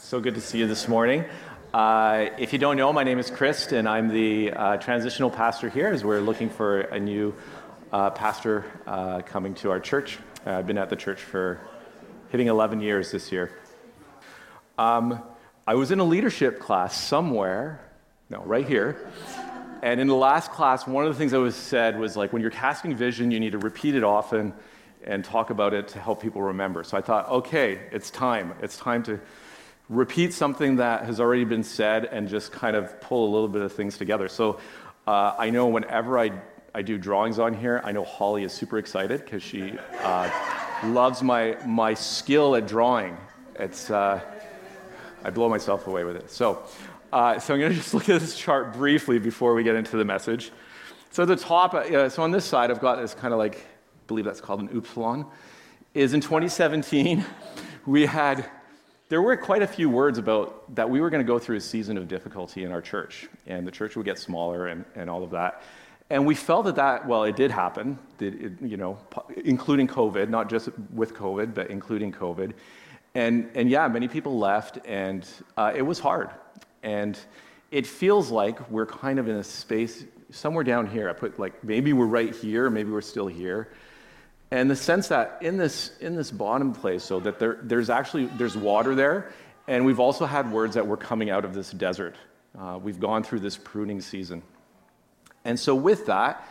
So good to see you this morning. If you don't know, my name is Chris, and I'm the transitional pastor here as we're looking for a new pastor coming to our church. I've been at the church for hitting 11 years this year. I was in a leadership class somewhere, right here. And in the last class, one of the things that was said was like, when you're casting vision, you need to repeat it often and talk about it to help people remember. So I thought, okay, it's time. It's time to repeat something that has already been said and just kind of pull a little bit of things together. So I know whenever I do drawings on here, I know Holly is super excited because she loves my skill at drawing. It's I blow myself away with it. So I'm going to just look at this chart briefly before we get into the message. So at the top, so on this side, I've got this kind of like, I believe that's called an upsilon, is in 2017, there were quite a few words about that we were going to go through a season of difficulty in our church, and the church would get smaller and all of that. And we felt that it did happen, including COVID, not just with COVID, but including COVID. And yeah, many people left, and it was hard. And it feels like we're kind of in a space somewhere down here. I put like, maybe we're right here, maybe we're still here. And the sense that in this bottom place, so that there's water there, and we've also had words that we're coming out of this desert. We've gone through this pruning season. And so with that,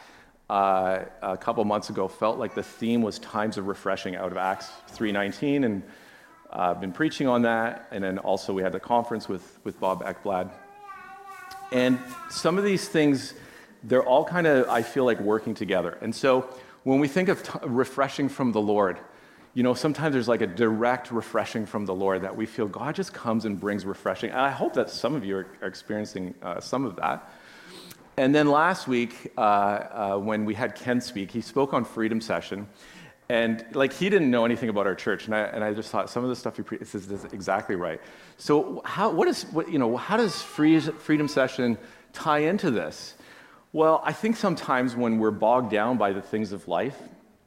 a couple months ago, felt like the theme was times of refreshing out of Acts 3:19, and I've been preaching on that, and then also we had a conference with Bob Ekblad. And some of these things, they're all kind of, I feel like, working together. And so when we think of refreshing from the Lord, sometimes there's like a direct refreshing from the Lord that we feel God just comes and brings refreshing. And I hope that some of you are experiencing some of that. And then last week, when we had Ken speak, he spoke on Freedom Session. And like, he didn't know anything about our church, and I just thought some of the stuff he preached is exactly right. So how does Freedom Session tie into this? Well, I think sometimes when we're bogged down by the things of life,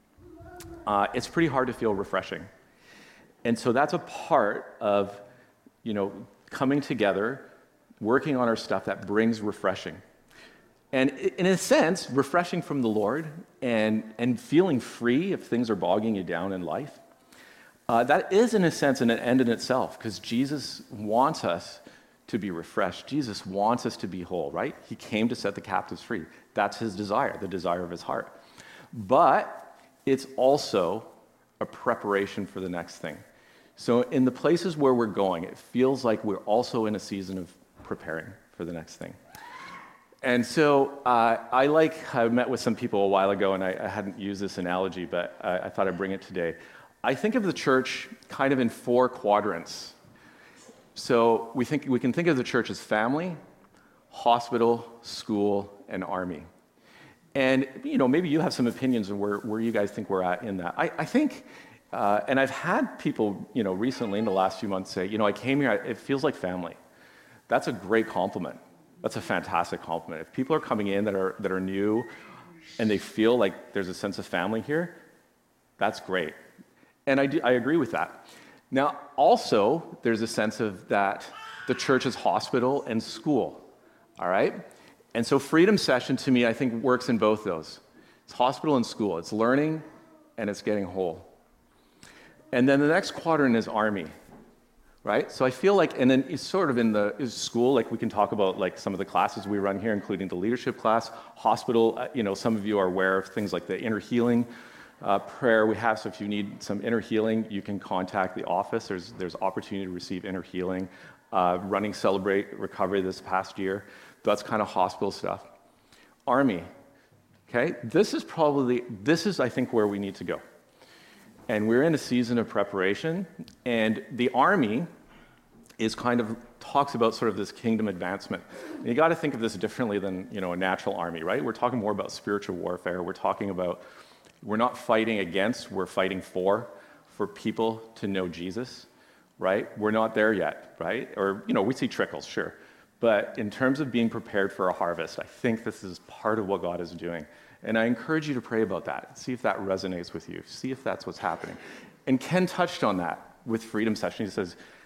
it's pretty hard to feel refreshing. And so that's a part of, coming together, working on our stuff that brings refreshing. And in a sense, refreshing from the Lord and feeling free if things are bogging you down in life, that is, in a sense, an end in itself, because Jesus wants us to be refreshed. Jesus wants us to be whole, right? He came to set the captives free. That's his desire, the desire of his heart. But it's also a preparation for the next thing. So in the places where we're going, it feels like we're also in a season of preparing for the next thing. And so I met with some people a while ago, and I hadn't used this analogy, but I thought I'd bring it today. I think of the church kind of in 4 quadrants. So we can think of the church as family, hospital, school, and army. And maybe you have some opinions on where you guys think we're at in that. I think, and I've had people recently in the last few months say, I came here, it feels like family. That's a great compliment. That's a fantastic compliment. If people are coming in that are new and they feel like there's a sense of family here, that's great. And I agree with that. Now, also, there's a sense of that the church is hospital and school, all right? And so Freedom Session, to me, I think works in both those. It's hospital and school. It's learning, and it's getting whole. And then the next quadrant is army, right? So I feel like, and then it's sort of is school, like we can talk about like some of the classes we run here, including the leadership class. Hospital, some of you are aware of things like the inner healing prayer we have. So if you need some inner healing, you can contact the office. There's opportunity to receive inner healing. Running Celebrate Recovery this past year. That's kind of hospital stuff. Army, okay? This is I think where we need to go. And we're in a season of preparation, and the army is talks about sort of this kingdom advancement. And you got to think of this differently than, a natural army, right? We're talking more about spiritual warfare. We're talking about, we're not fighting against, we're fighting for people to know Jesus, right? We're not there yet, right? Or, we see trickles, sure. But in terms of being prepared for a harvest, I think this is part of what God is doing. And I encourage you to pray about that. See if that resonates with you. See if that's what's happening. And Ken touched on that with Freedom Session. He says,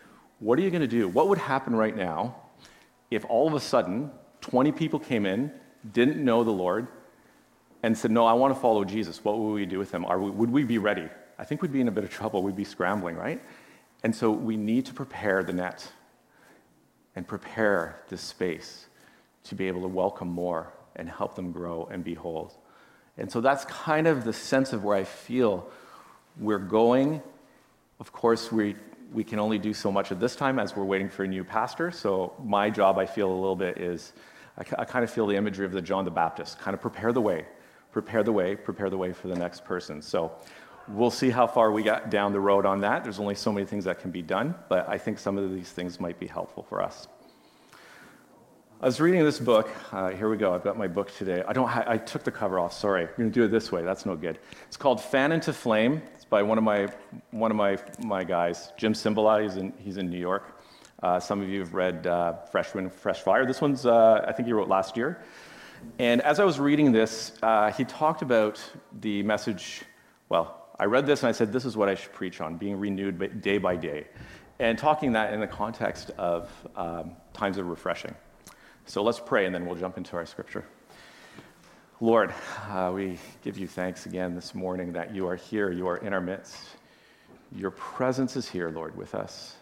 what are you going to do? What would happen right now if all of a sudden 20 people came in, didn't know the Lord, and said, no, I want to follow Jesus? What would we do with them? Would we be ready? I think we'd be in a bit of trouble. We'd be scrambling, right? And so we need to prepare the net and prepare this space to be able to welcome more and help them grow and be whole. And so that's kind of the sense of where I feel we're going. Of course, we can only do so much at this time as we're waiting for a new pastor. So my job, I feel a little bit is, I kind of feel the imagery of the John the Baptist, kind of prepare the way for the next person. So we'll see how far we got down the road on that. There's only so many things that can be done, but I think some of these things might be helpful for us. I was reading this book. Here we go. I've got my book today. I took the cover off. Sorry. I'm going to do it this way. That's no good. It's called Fan into Flame. It's by one of my guys, Jim Cymbala. He's in New York. Some of you have read Fresh Wind, Fresh Fire. This one's I think he wrote last year. And as I was reading this, he talked about the message. Well, I read this and I said, this is what I should preach on, being renewed day by day, and talking that in the context of times of refreshing. So let's pray, and then we'll jump into our scripture. Lord, we give you thanks again this morning that you are here, you are in our midst. Your presence is here, Lord, with us.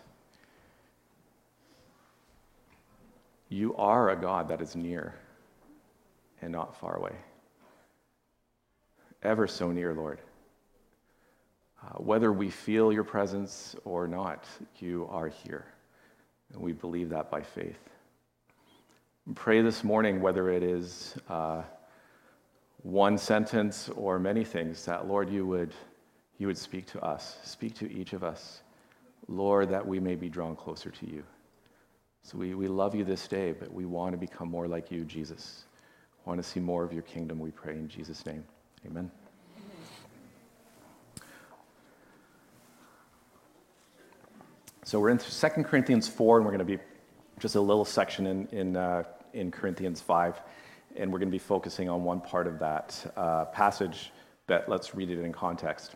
You are a God that is near and not far away. Ever so near, Lord. Whether we feel your presence or not, you are here. And we believe that by faith. Pray this morning, whether it is one sentence or many things, that, Lord, you would speak to us, speak to each of us, Lord, that we may be drawn closer to you. So we love you this day, but we want to become more like you, Jesus. We want to see more of your kingdom, we pray in Jesus' name. Amen. So we're in 2 Corinthians 4, and we're going to be just a little section in Corinthians 5, and we're going to be focusing on one part of that passage, but let's read it in context.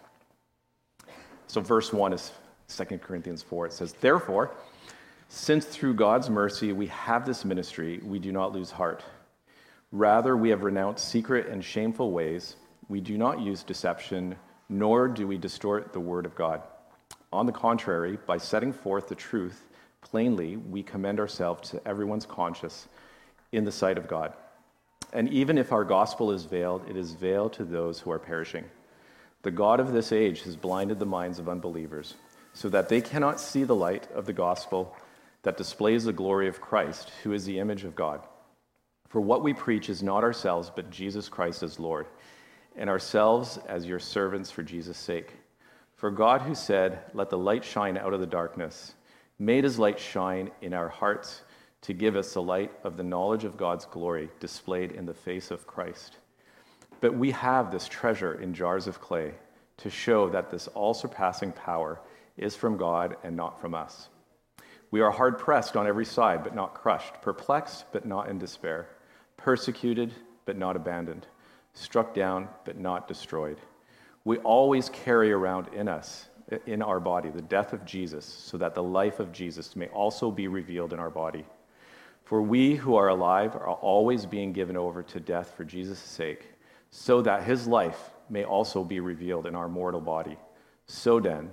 So verse 1 is 2 Corinthians 4. It says, "Therefore, since through God's mercy we have this ministry, we do not lose heart. Rather, we have renounced secret and shameful ways. We do not use deception, nor do we distort the word of God. On the contrary, by setting forth the truth plainly, we commend ourselves to everyone's conscience in the sight of God. And even if our gospel is veiled, it is veiled to those who are perishing. The God of this age has blinded the minds of unbelievers, so that they cannot see the light of the gospel that displays the glory of Christ, who is the image of God. For what we preach is not ourselves, but Jesus Christ as Lord, and ourselves as your servants for Jesus' sake. For God, who said, 'Let the light shine out of the darkness,' made his light shine in our hearts to give us the light of the knowledge of God's glory displayed in the face of Christ. But we have this treasure in jars of clay to show that this all-surpassing power is from God and not from us. We are hard-pressed on every side, but not crushed, perplexed, but not in despair, persecuted, but not abandoned, struck down, but not destroyed. We always carry around in us, in our body, the death of Jesus, so that the life of Jesus may also be revealed in our body. For we who are alive are always being given over to death for Jesus' sake, so that his life may also be revealed in our mortal body. So then,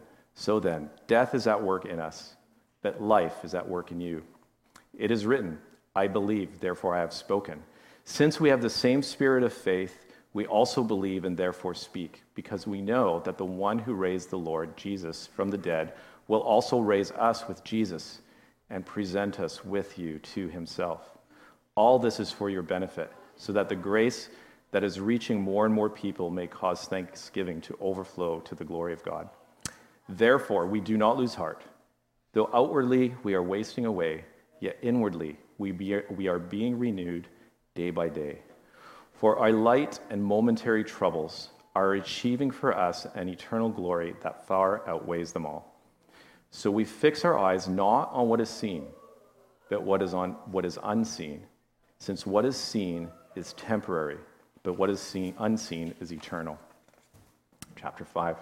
death is at work in us, but life is at work in you. It is written, 'I believe, therefore I have spoken.' Since we have the same spirit of faith, we also believe and therefore speak, because we know that the one who raised the Lord Jesus from the dead will also raise us with Jesus and present us with you to himself. All this is for your benefit, so that the grace that is reaching more and more people may cause thanksgiving to overflow to the glory of God. Therefore, we do not lose heart. Though outwardly we are wasting away, yet inwardly we are being renewed day by day. For our light and momentary troubles are achieving for us an eternal glory that far outweighs them all. So we fix our eyes not on what is seen, but what is unseen, since what is seen is temporary, but what is unseen is eternal." Chapter 5.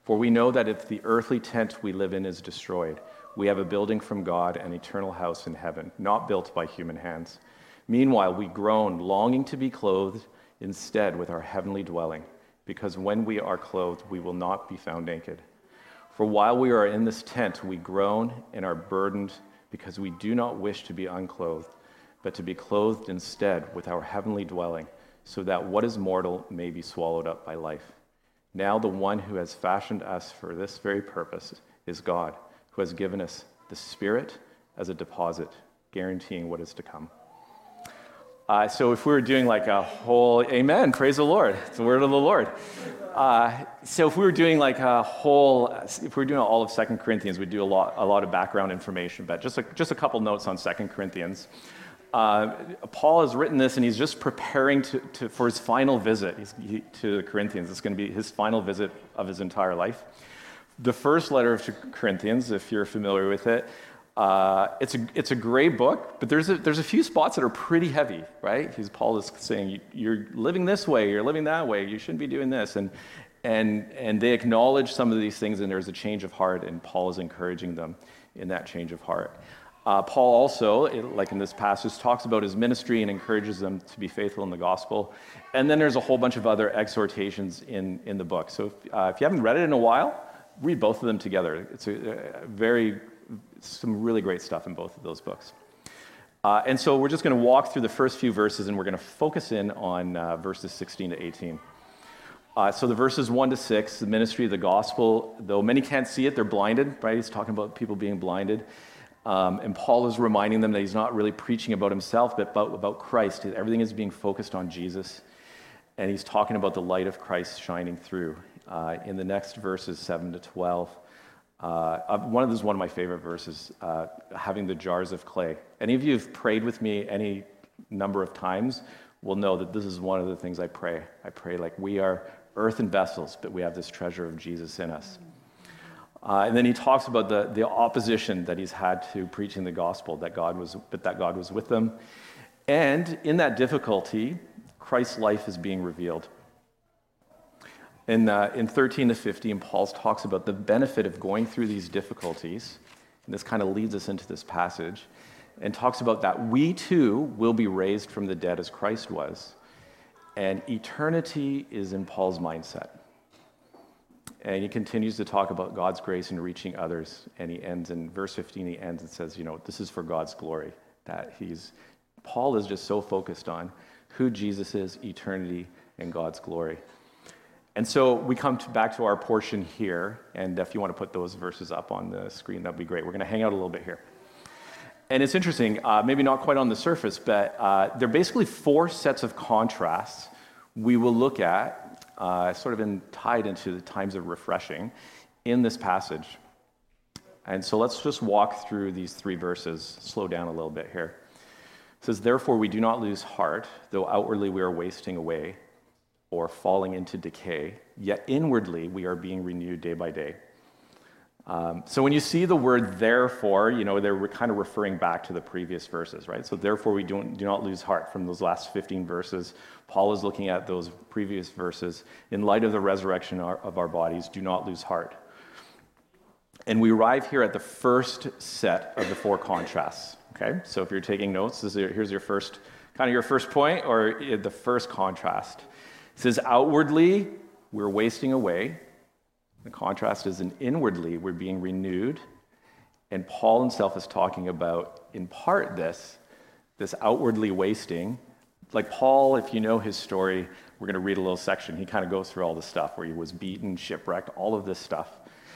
For we know that if the earthly tent we live in is destroyed, we have a building from God, an eternal house in heaven, not built by human hands. Meanwhile, we groan, longing to be clothed instead with our heavenly dwelling, because when we are clothed, we will not be found naked. For while we are in this tent, we groan and are burdened, because we do not wish to be unclothed, but to be clothed instead with our heavenly dwelling, so that what is mortal may be swallowed up by life. Now the one who has fashioned us for this very purpose is God, who has given us the Spirit as a deposit, guaranteeing what is to come. So if we were doing like a whole, amen, praise the Lord, it's the word of the Lord. So if we were doing like if we were doing all of 2 Corinthians, we'd do a lot of background information, but just a couple notes on 2 Corinthians. Paul has written this, and he's just preparing for his final visit to the Corinthians. It's going to be his final visit of his entire life. The first letter to Corinthians, if you're familiar with it, it's a great book, but there's a few spots that are pretty heavy, right? Because Paul is saying you're living this way, you're living that way, you shouldn't be doing this, and they acknowledge some of these things, and there's a change of heart, and Paul is encouraging them in that change of heart. Paul also, like in this passage, talks about his ministry and encourages them to be faithful in the gospel. And then there's a whole bunch of other exhortations in the book. So if you haven't read it in a while, read both of them together. It's some really great stuff in both of those books. And so we're just going to walk through the first few verses, and we're going to focus in on verses 16 to 18. So the verses 1 to 6, the ministry of the gospel, though many can't see it, they're blinded, right? He's talking about people being blinded. And Paul is reminding them that he's not really preaching about himself, but about Christ. Everything is being focused on Jesus. And he's talking about the light of Christ shining through. In the next verses, 7 to 12, this is one of my favorite verses, having the jars of clay. Any of you who've prayed with me any number of times will know that this is one of the things I pray. I pray like we are earthen vessels, but we have this treasure of Jesus in us. And then he talks about the opposition that he's had to preaching the gospel, that God was with them. And in that difficulty, Christ's life is being revealed. In 13 to 15, Paul talks about the benefit of going through these difficulties, and this kind of leads us into this passage, and talks about that we too will be raised from the dead as Christ was, and eternity is in Paul's mindset. And he continues to talk about God's grace in reaching others, and he ends in verse 15, he ends and says, this is for God's glory, that Paul is just so focused on who Jesus is, eternity, and God's glory. And so we come back to our portion here, and if you want to put those verses up on the screen, that'd be great. We're going to hang out a little bit here. And it's interesting, maybe not quite on the surface, but they're basically 4 sets of contrasts we will look at, sort of tied into the times of refreshing in this passage. And so let's just walk through these 3 verses, slow down a little bit here. It says, therefore we do not lose heart, though outwardly we are wasting away or falling into decay, yet inwardly we are being renewed day by day. So when you see the word therefore, they're kind of referring back to the previous verses, right? So therefore we do not lose heart from those last 15 verses. Paul is looking at those previous verses. In light of the resurrection of our bodies, do not lose heart. And we arrive here at the first set of the 4 contrasts, okay? So if you're taking notes, here's your first point, or the first contrast. It says, outwardly, we're wasting away. The contrast is inwardly, we're being renewed. And Paul himself is talking about, in part, this outwardly wasting. Like Paul, if you know his story, we're going to read a little section. He kind of goes through all this stuff where he was beaten, shipwrecked, all of this stuff.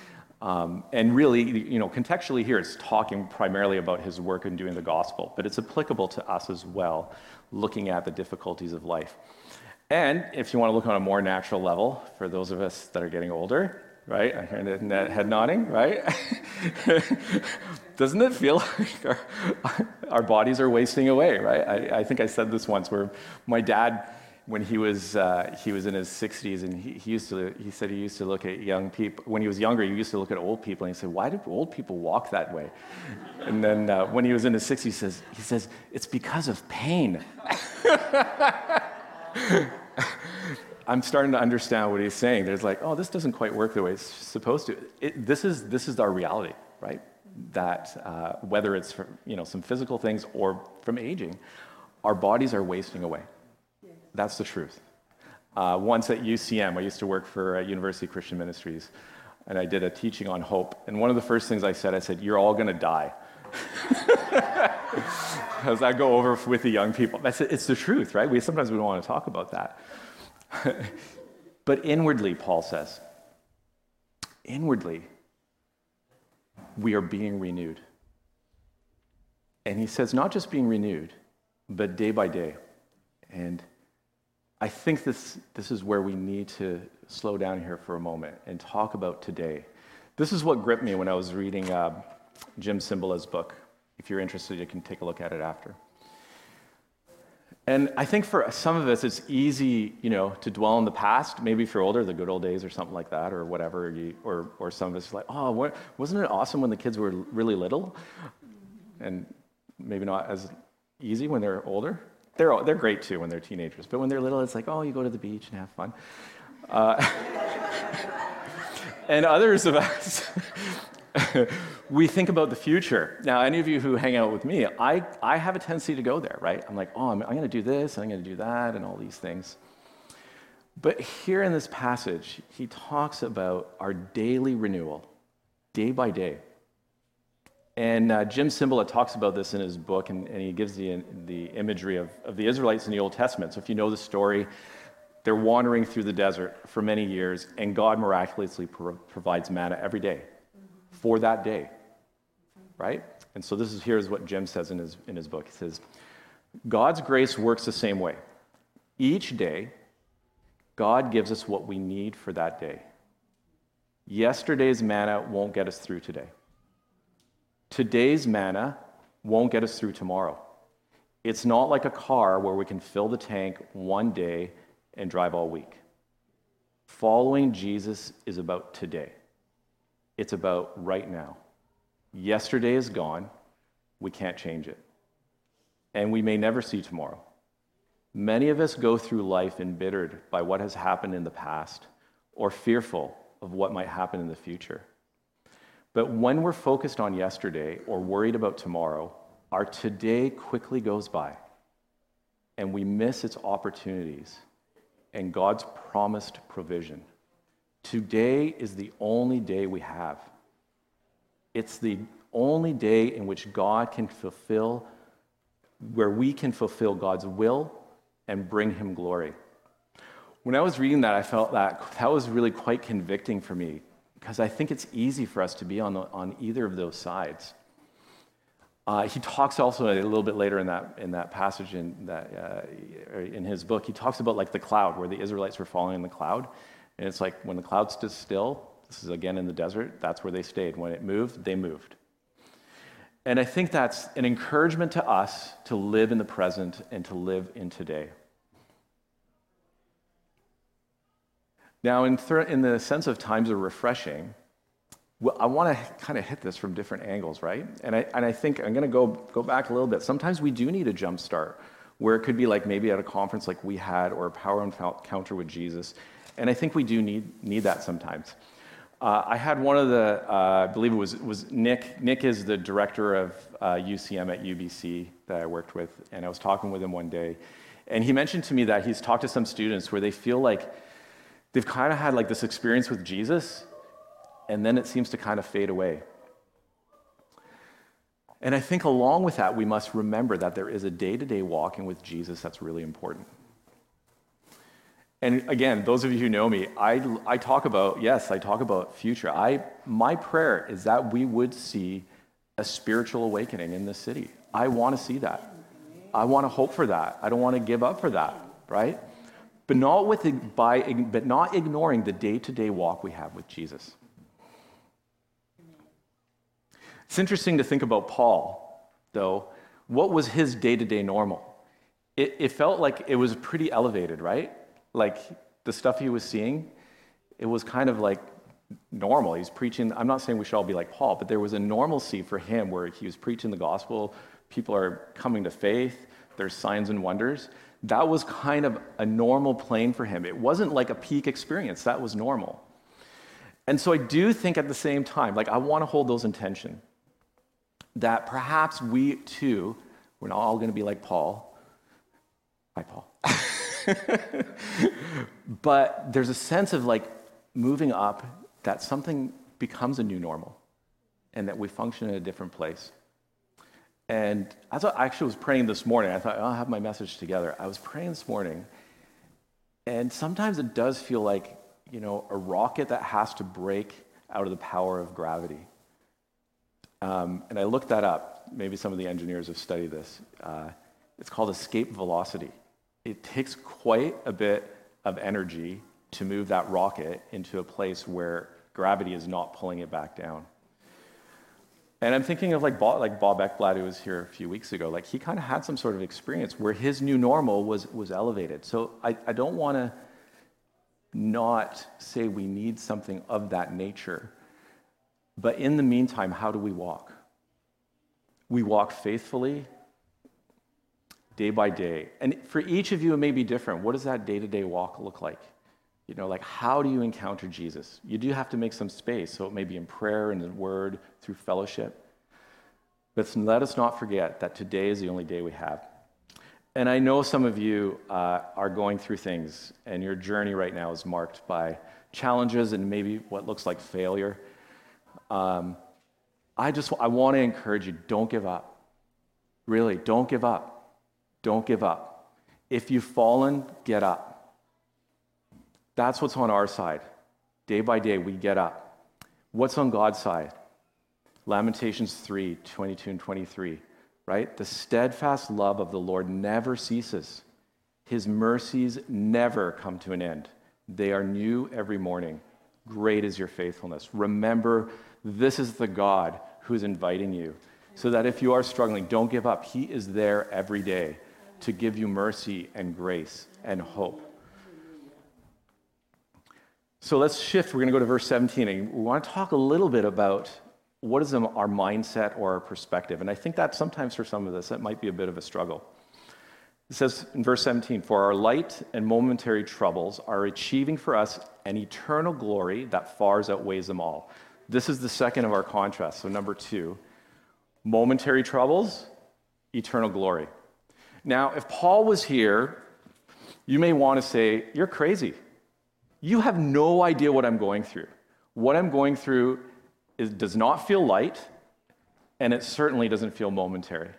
And really, contextually here, it's talking primarily about his work in doing the gospel, but it's applicable to us as well, looking at the difficulties of life. And if you want to look on a more natural level, for those of us that are getting older, right? I hear that head nodding, right? Doesn't it feel like our bodies are wasting away, right? I think I said this once, where my dad, when he was in his 60s, and he said he used to look at young people. When he was younger, he used to look at old people, and he said, "Why do old people walk that way?" And then when he was in his 60s, he says, "It's because of pain." I'm starting to understand what he's saying. There's like, oh, this doesn't quite work the way it's supposed to. This is our reality, right? That whether it's from, some physical things or from aging, our bodies are wasting away. That's the truth. Once at UCM, I used to work for University Christian Ministries, and I did a teaching on hope. And one of the first things I said, you're all going to die. As I go over with the young people. It's the truth, right? Sometimes we don't want to talk about that. But inwardly, Paul says, inwardly, we are being renewed. And he says, not just being renewed, but day by day. And I think this is where we need to slow down here for a moment and talk about today. This is what gripped me when I was reading Jim Cymbala's book. If you're interested, you can take a look at it after. And I think for some of us, it's easy, to dwell in the past. Maybe if you're older, the good old days or something like that, or whatever. Or some of us are like, oh, wasn't it awesome when the kids were really little? And maybe not as easy when they're older. They're great too when they're teenagers. But when they're little, it's like, oh, you go to the beach and have fun. And others of us, we think about the future. Now, any of you who hang out with me, I have a tendency to go there, right? I'm like, oh, I'm going to do this, and I'm going to do that, and all these things. But here in this passage, he talks about our daily renewal, day by day. And Jim Cymbala talks about this in his book, and he gives the imagery of the Israelites in the Old Testament. So if you know the story, they're wandering through the desert for many years, and God miraculously provides manna every day for that day, right? And so here's what Jim says in his book. He says, God's grace works the same way. Each day, God gives us what we need for that day. Yesterday's manna won't get us through today. Today's manna won't get us through tomorrow. It's not like a car where we can fill the tank one day and drive all week. Following Jesus is about today. It's about right now. Yesterday is gone. We can't change it. And we may never see tomorrow. Many of us go through life embittered by what has happened in the past or fearful of what might happen in the future. But when we're focused on yesterday or worried about tomorrow, our today quickly goes by and we miss its opportunities and God's promised provision. Today is the only day we have. It's the only day in which God can fulfill, where we can fulfill God's will and bring him glory. When I was reading that, I felt that was really quite convicting for me, because I think it's easy for us to be on either of those sides. He talks also a little bit later in that passage in his book. He talks about like the cloud, where the Israelites were following in the cloud, and it's like when the cloud stood still. This is again in the desert. That's where they stayed. When it moved, they moved. And I think that's an encouragement to us to live in the present and to live in today. Now, in the sense of times of refreshing, well, I want to kind of hit this from different angles, right? And I think I'm going to go back a little bit. Sometimes we do need a jump start, where it could be like maybe at a conference like we had, or a power encounter with Jesus. And I think we do need that sometimes. I had one of the, I believe it was Nick. Nick is the director of UCM at UBC that I worked with, and I was talking with him one day, and he mentioned to me that he's talked to some students where they feel like they've kind of had like this experience with Jesus, and then it seems to kind of fade away. And I think along with that, we must remember that there is a day-to-day walking with Jesus that's really important. And again, those of you who know me, I talk about future. My prayer is that we would see a spiritual awakening in this city. I want to see that. I want to hope for that. I don't want to give up for that, right? But not ignoring the day-to-day walk we have with Jesus. It's interesting to think about Paul, though. What was his day-to-day normal? It felt like it was pretty elevated, right? Like the stuff he was seeing, it was kind of like normal. He's preaching. I'm not saying we should all be like Paul, but there was a normalcy for him where he was preaching the gospel. People are coming to faith. there's signs and wonders. That was kind of a normal plane for him. It wasn't like a peak experience. That was normal. And so I do think at the same time, like I want to hold those in tension, that perhaps we too, we're not all going to be like Paul. Hi, Paul. But there's a sense of like moving up, that something becomes a new normal and that we function in a different place. And as I actually was praying this morning, I thought, I'll have my message together. I was praying this morning, and sometimes it does feel like, a rocket that has to break out of the power of gravity. And I looked that up. Maybe some of the engineers have studied this. It's called escape velocity. It takes quite a bit of energy to move that rocket into a place where gravity is not pulling it back down. And I'm thinking of like Bob Ekblad, who was here a few weeks ago. Like he kind of had some sort of experience where his new normal was elevated. So I don't want to not say we need something of that nature. But in the meantime, how do we walk? We walk faithfully, day by day. And for each of you, it may be different. What does that day-to-day walk look like? Like how do you encounter Jesus? You do have to make some space. So it may be in prayer and in word, through fellowship. But let us not forget that today is the only day we have. And I know some of you are going through things, and your journey right now is marked by challenges and maybe what looks like failure. I want to encourage you, don't give up. Really, don't give up. Don't give up. If you've fallen, get up. That's what's on our side. Day by day, we get up. What's on God's side? Lamentations 3:22 and 23, right? The steadfast love of the Lord never ceases. His mercies never come to an end. They are new every morning. Great is your faithfulness. Remember, this is the God who is inviting you, so that if you are struggling, don't give up. He is there every day to give you mercy and grace and hope. So let's shift. We're going to go to verse 17, and we want to talk a little bit about what is our mindset or our perspective. And I think that sometimes for some of us, that might be a bit of a struggle. It says in verse 17, "For our light and momentary troubles are achieving for us an eternal glory that far outweighs them all." This is the second of our contrasts. So number 2, momentary troubles, eternal glory. Now, if Paul was here, you may want to say, "You're crazy. You have no idea what I'm going through. What I'm going through does not feel light, and it certainly doesn't feel momentary."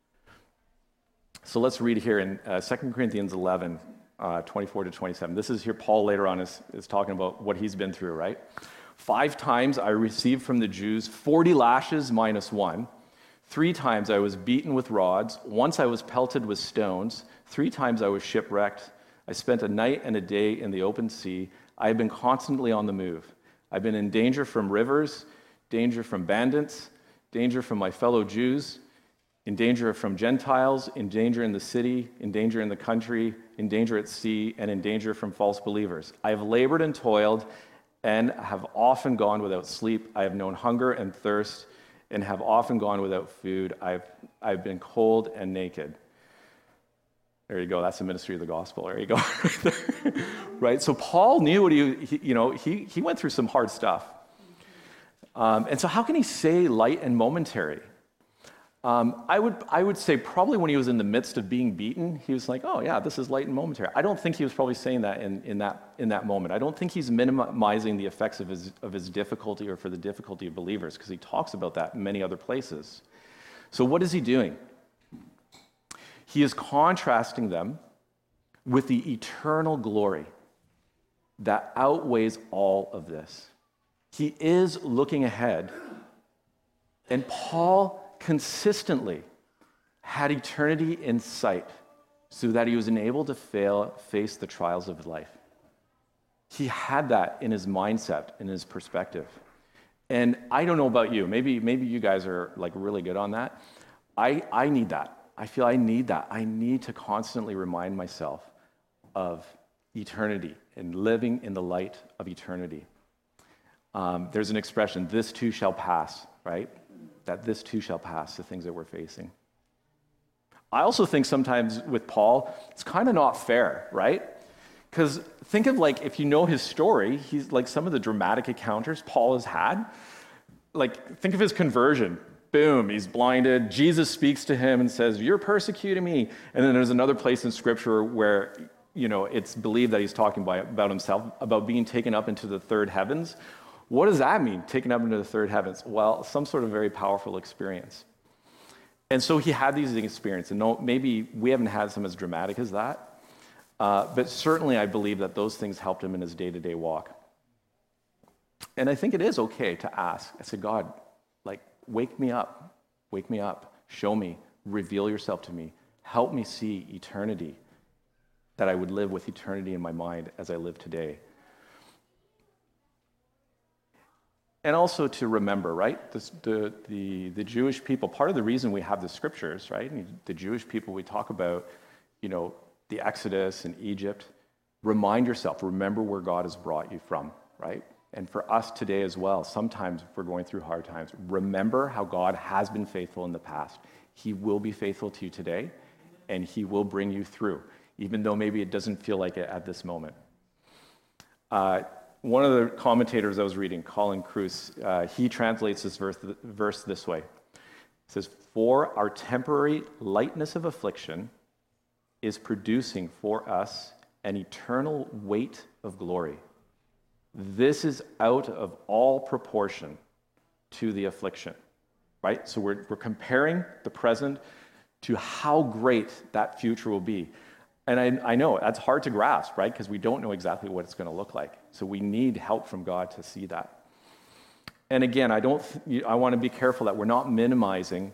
So let's read here in 2 Corinthians 11, 24 to 27. This is here Paul later on is talking about what he's been through, right? "5 times I received from the Jews 40 lashes minus 1. 3 times I was beaten with rods. Once I was pelted with stones. 3 times I was shipwrecked. I spent a night and a day in the open sea. I have been constantly on the move. I've been in danger from rivers, danger from bandits, danger from my fellow Jews, in danger from Gentiles, in danger in the city, in danger in the country, in danger at sea, and in danger from false believers. I have labored and toiled and have often gone without sleep. I have known hunger and thirst and have often gone without food. I've been cold and naked." There you go. That's the ministry of the gospel. There you go. Right? So Paul knew what he went through some hard stuff. And so how can he say light and momentary? I would say probably when he was in the midst of being beaten, he was like, "Oh yeah, this is light and momentary." I don't think he was probably saying that in that moment. I don't think he's minimizing the effects of his difficulty or for the difficulty of believers, because he talks about that in many other places. So what is he doing? He is contrasting them with the eternal glory that outweighs all of this. He is looking ahead, and Paul consistently had eternity in sight so that he was enabled to face the trials of life. He had that in his mindset, in his perspective. And I don't know about you, maybe you guys are like really good on that. I need that. I feel I need that. I need to constantly remind myself of eternity and living in the light of eternity. There's an expression, "This too shall pass," right? That this too shall pass, the things that we're facing. I also think sometimes with Paul, it's kind of not fair, right? Because think of like, if you know his story, he's like some of the dramatic encounters Paul has had. Like, think of his conversion. Boom, he's blinded. Jesus speaks to him and says, "You're persecuting me." And then there's another place in Scripture where, it's believed that he's talking about himself, about being taken up into the third heavens. What does that mean, taken up into the third heavens? Well, some sort of very powerful experience. And so he had these experiences. And no, maybe we haven't had some as dramatic as that, but certainly I believe that those things helped him in his day-to-day walk. And I think it is okay to ask. I said, God, like, wake me up, show me, reveal yourself to me, help me see eternity, that I would live with eternity in my mind as I live today. And also to remember, right, the Jewish people, part of the reason we have the scriptures, right, and the Jewish people, we talk about, the Exodus and Egypt. Remind yourself, remember where God has brought you from, right? And for us today as well, sometimes if we're going through hard times, remember how God has been faithful in the past. He will be faithful to you today, and he will bring you through, even though maybe it doesn't feel like it at this moment. One of the commentators I was reading, Colin Kruse, he translates this verse this way. It says, "For our temporary lightness of affliction is producing for us an eternal weight of glory. This is out of all proportion to the affliction." Right? So we're comparing the present to how great that future will be. And I know that's hard to grasp, right? Because we don't know exactly what it's going to look like. So we need help from God to see that. And again, I want to be careful that we're not minimizing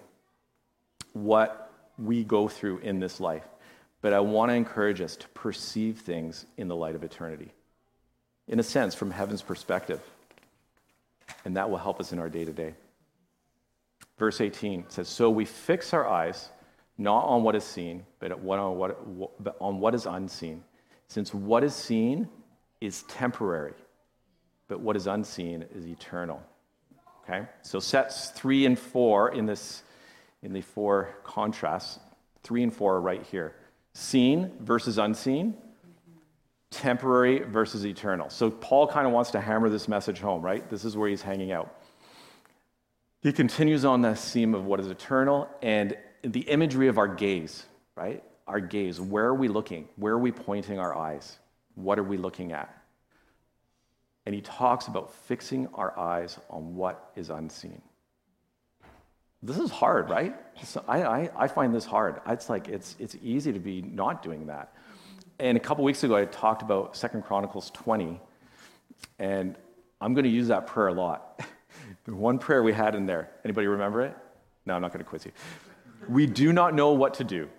what we go through in this life. But I want to encourage us to perceive things in the light of eternity, in a sense, from heaven's perspective. And that will help us in our day-to-day. Verse 18 says, "So we fix our eyes not on what is seen, but on what is unseen. Since what is seen is temporary, but what is unseen is eternal." Okay? So sets 3 and 4 in the 4 contrasts, 3 and 4 are right here. Seen versus unseen, temporary versus eternal. So Paul kind of wants to hammer this message home, right? This is where he's hanging out. He continues on this theme of what is eternal and the imagery of our gaze, right? Our gaze. Where are we looking? Where are we pointing our eyes? What are we looking at? And he talks about fixing our eyes on what is unseen. This is hard, right? So I find this hard. It's like it's easy to be not doing that. And a couple weeks ago, I talked about 2 Chronicles 20, and I'm going to use that prayer a lot. The one prayer we had in there. Anybody remember it? No, I'm not going to quiz you. "We do not know what to do,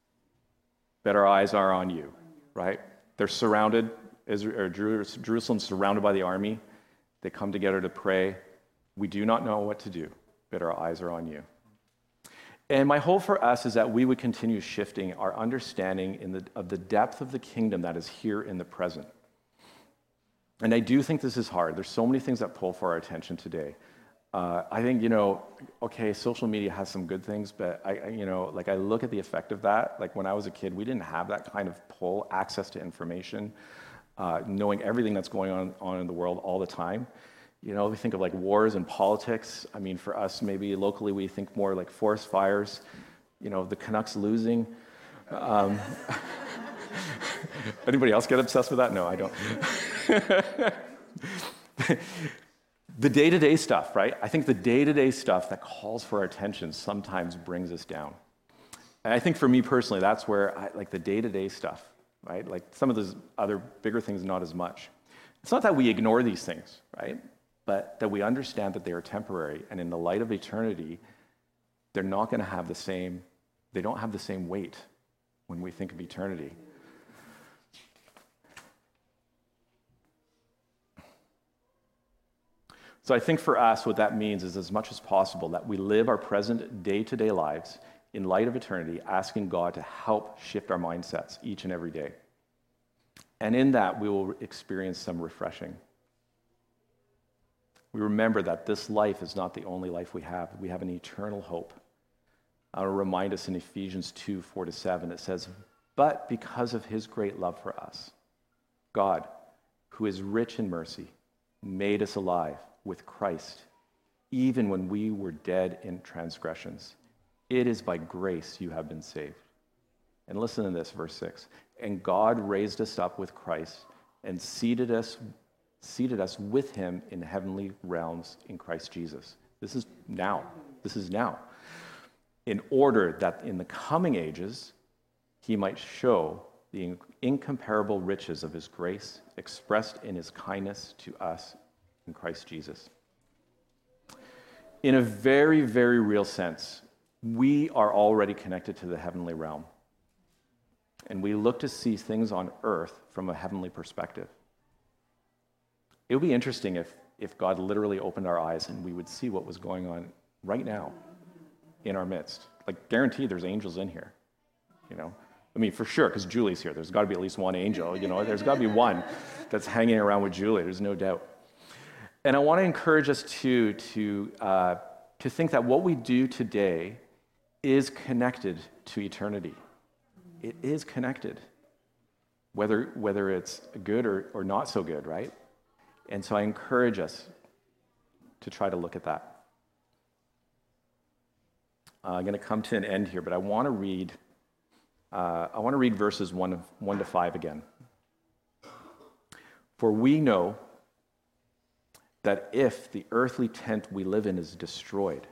but our eyes are on you," right? They're surrounded, Jerusalem's surrounded by the army. They come together to pray. "We do not know what to do, but our eyes are on you." And my hope for us is that we would continue shifting our understanding of the depth of the kingdom that is here in the present. And I do think this is hard. There's so many things that pull for our attention today. I think, okay, social media has some good things, but I look at the effect of that. Like when I was a kid, we didn't have that kind of pull, access to information, knowing everything that's going on in the world all the time. We think of like wars and politics. I mean, for us, maybe locally, we think more like forest fires, the Canucks losing. Anybody else get obsessed with that? No, I don't. The day-to-day stuff, right? I think the day-to-day stuff that calls for our attention sometimes brings us down. And I think for me personally, that's where I like the day-to-day stuff, right? Like some of those other bigger things, not as much. It's not that we ignore these things, right? But that we understand that they are temporary, and in the light of eternity, they're not going to have they don't have the same weight when we think of eternity. So I think for us, what that means is as much as possible that we live our present day-to-day lives in light of eternity, asking God to help shift our mindsets each and every day. And in that, we will experience some refreshing. We remember that this life is not the only life we have. We have an eternal hope. I'll remind us in Ephesians 2, 4-7, it says, "But because of his great love for us, God, who is rich in mercy, made us alive with Christ, even when we were dead in transgressions. It is by grace you have been saved." And listen to this, verse 6. "And God raised us up with Christ and seated us with him in heavenly realms in Christ Jesus." This is now. This is now. "In order that in the coming ages he might show the incomparable riches of his grace expressed in his kindness to us in Christ Jesus." In a very, very real sense, we are already connected to the heavenly realm. And we look to see things on earth from a heavenly perspective. It would be interesting if God literally opened our eyes and we would see what was going on right now in our midst. Like, guaranteed there's angels in here, you know? I mean, for sure, because Julie's here. There's got to be at least one angel, you know? There's got to be one that's hanging around with Julie. There's no doubt. And I want to encourage us to think that what we do today is connected to eternity. It is connected, whether it's good or not so good, right? And so I encourage us to try to look at that. I'm going to come to an end here, but I want to read verses 1 to 5 again. "For we know that if the earthly tent we live in is destroyed,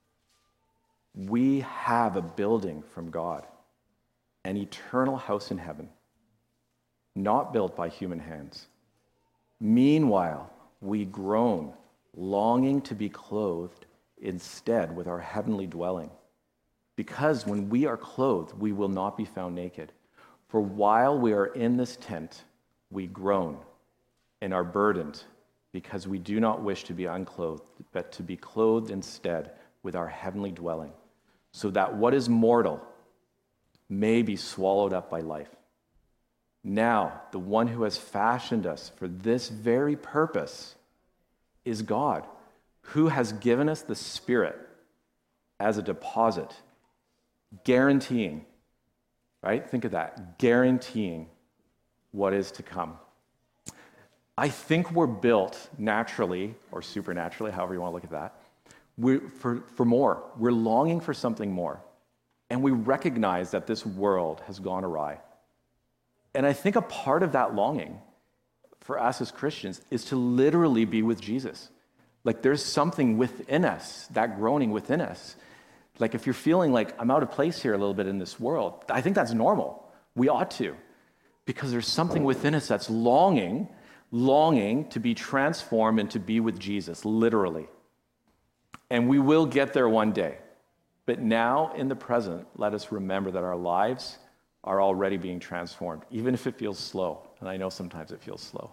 we have a building from God, an eternal house in heaven, not built by human hands. Meanwhile, we groan, longing to be clothed instead with our heavenly dwelling. Because when we are clothed, we will not be found naked. For while we are in this tent, we groan and are burdened, because we do not wish to be unclothed, but to be clothed instead with our heavenly dwelling, so that what is mortal may be swallowed up by life. Now, the one who has fashioned us for this very purpose is God, who has given us the Spirit as a deposit, guaranteeing," right? Think of that, guaranteeing what is to come. I think we're built naturally or supernaturally, however you want to look at that, for more. We're longing for something more. And we recognize that this world has gone awry. And I think a part of that longing for us as Christians is to literally be with Jesus. Like, there's something within us, that groaning within us. Like, if you're feeling like, I'm out of place here a little bit in this world, I think that's normal. We ought to. Because there's something within us that's longing to be transformed and to be with Jesus, literally. And we will get there one day. But now, in the present, let us remember that our lives are already being transformed, even if it feels slow. And I know sometimes it feels slow.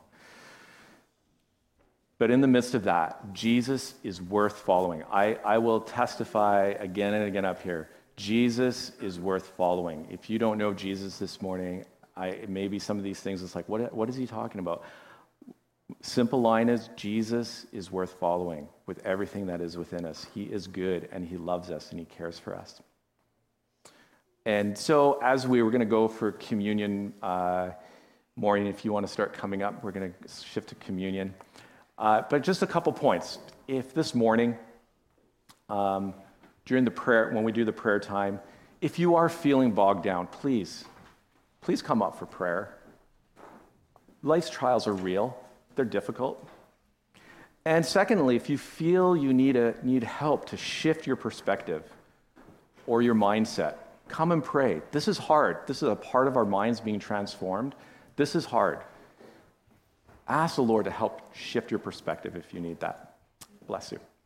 But in the midst of that, Jesus is worth following. I will testify again and again up here. Jesus is worth following. If you don't know Jesus this morning, maybe some of these things, it's like, what is he talking about? Simple line is, Jesus is worth following with everything that is within us. He is good, and he loves us, and he cares for us. And so as we were going to go for communion, Maureen, if you want to start coming up, we're going to shift to communion. But just a couple points. If this morning, during the prayer, when we do the prayer time, if you are feeling bogged down, please come up for prayer. Life's trials are real. They're difficult. And secondly, if you feel you need help to shift your perspective or your mindset, come and pray. This is hard. This is a part of our minds being transformed. This is hard. Ask the Lord to help shift your perspective if you need that. Bless you.